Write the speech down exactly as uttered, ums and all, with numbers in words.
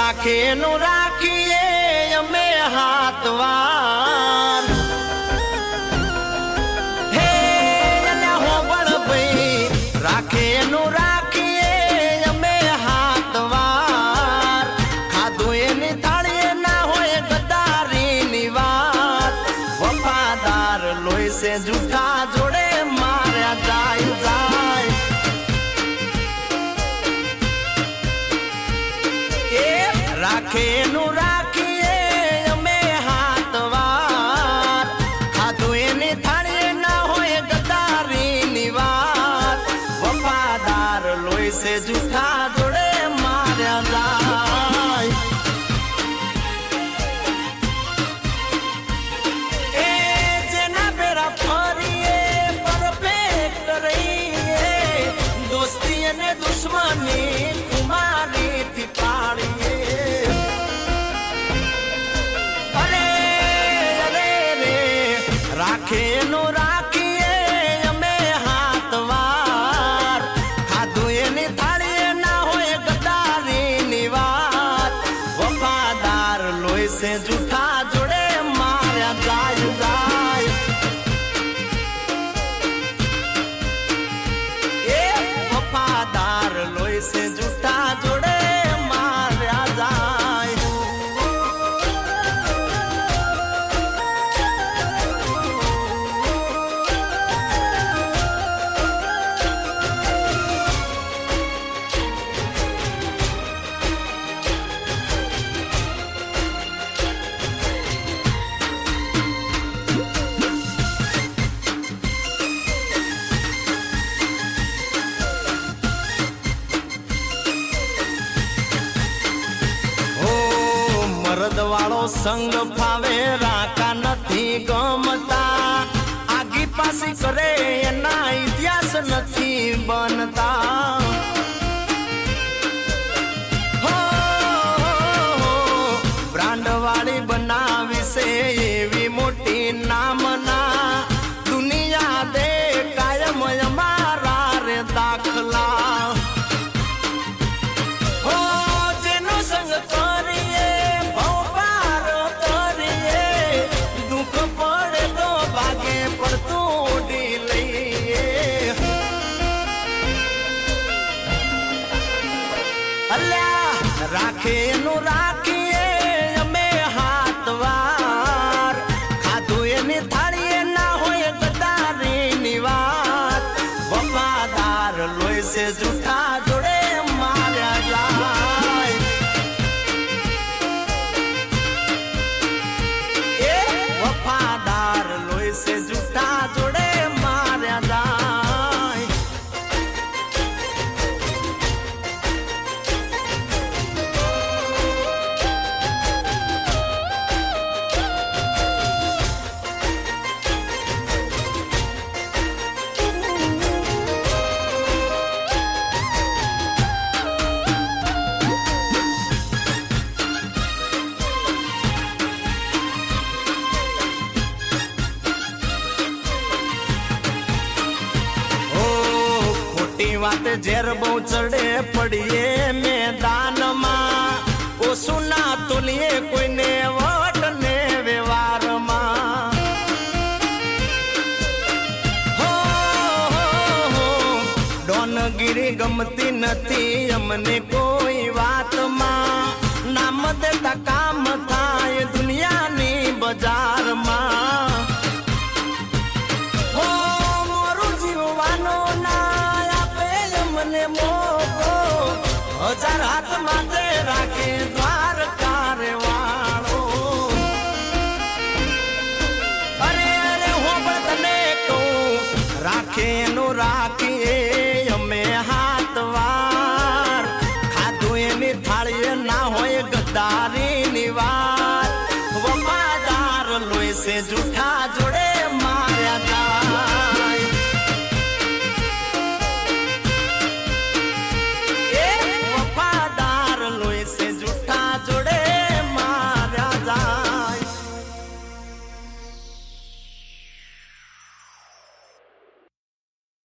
राखे नु राखिए अमे हाथवार हे अने हो बड़ भई राखे नु राखिए अमे हाथवार खाधो एनी थाळी ना होय गदारी नी वात वफादार लोई से जूठा जोड़े मार्या जाय जाय राखे नु राखिए अमे हाथवार खाधो एनी थाळी ना होय गदारी नी वात वफादार लोई से जूठा जोड़े मार्या जाय ए जेना बेरा फरिए परफेक्ट रहीए दोस्ती ने दुश्मनी कुमारी थी पाड़िए राखे नु राखिए अमे हाथवार खाधो एनी थाळी ना होय गदारी नी वात वफादार लोई से जूठा जोड़े मार्या जाय जाय ए वफादार लोई से जूठा जोड़े मार्या जाय मरद वाळो संग फावे राका नथी गमता आगी पासी करे एना इतिहास नथी बनता हो ब्रांड वाली बनावी से एवी मोटी नामना दुनिया दे कायम हमारा रे दाखला हो जेनो संग करिए पर तू अल्लाह राखे नु राखिए अमे हाथवार खाधो एनी थाळी ना होय गदारी नी वात वफादार लोई से जूठा जोड़े मार्या जाय ए वफादार लोई से जूठा जोड़े मार्या जाय बात जेर बहु चढ़े पड़िए मैदान मां ओ सुना तो लिए कोई ने वोट ने व्यवहार मां हो हो हो डोनगिरी गमती नथी अमने कोई बात मां नाम देता काम थाय दुनिया नी बाजार मां हो मोरू जीववानो ना हजार हाथ माथे राखे द्वार कारवाड़ो अरे अरे हो बदने को राखे नु राखिए अमे हाथवार खाधो एनी थाळी ना होय गदारी नी वात वफादार लोई से जूठा जोड़े